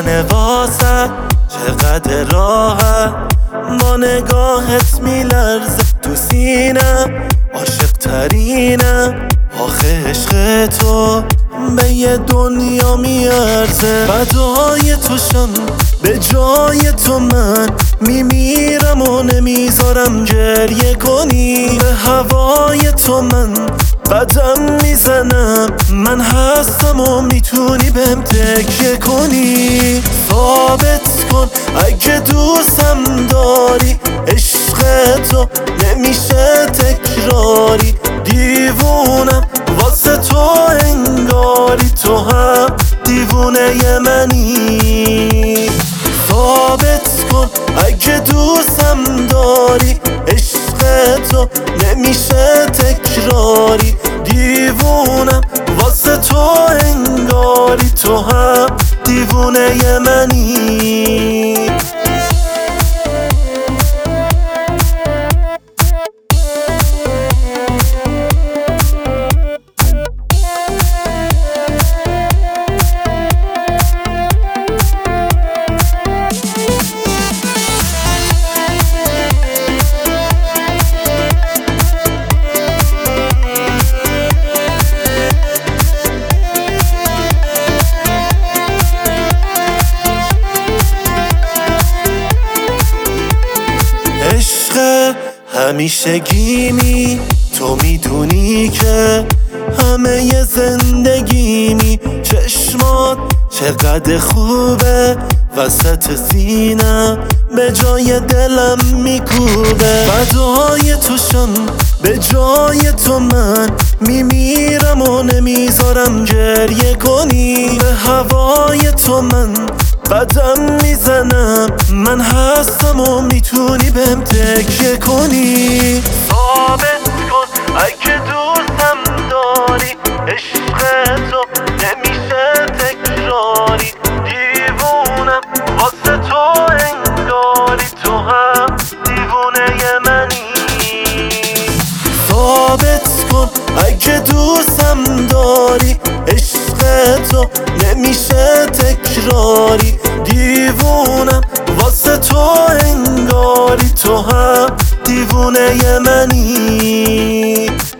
منه واسه چقدر راحت با نگاهت میلرزه تو سینه عاشق ترینه آخه عشق تو به یه دنیا میارزه فدای توشم به جای تو من میمیرم و نمیذارم گریه کنی به هوای تو من قدم میزنم من هستم و میتونی بهم تکیه کنی ثابت کن اگه دوستم داری عشق تو نمیشه تکراری دیوونم واسه تو انگاری تو هم دیوونه منی ثابت کن اگه دوستم داری عشق تو نمیشه تکراری دیوونم واسه تو انگاری تو هم دیوونه منی همیشگیمی تو میدونی که همه ی زندگیمی چشمات چقدر خوبه وسط سینم به جای دلم میکوبه فدای توشم به جای تو من میمیرم و نمیذارم گریه کنی به هوای تو من قدم میزنم من هستم و میتونی بهم تکیه کنی ثابت کن اگه دوستم داری عشق تو نمیشه تکراری دیوونم واسه تو انگاری تو هم دیوونه منی ثابت کن اگه دوستم داری عشق تو نمیشه تکراری دیوونم واسه تو انگاری تو هم دیوونه منی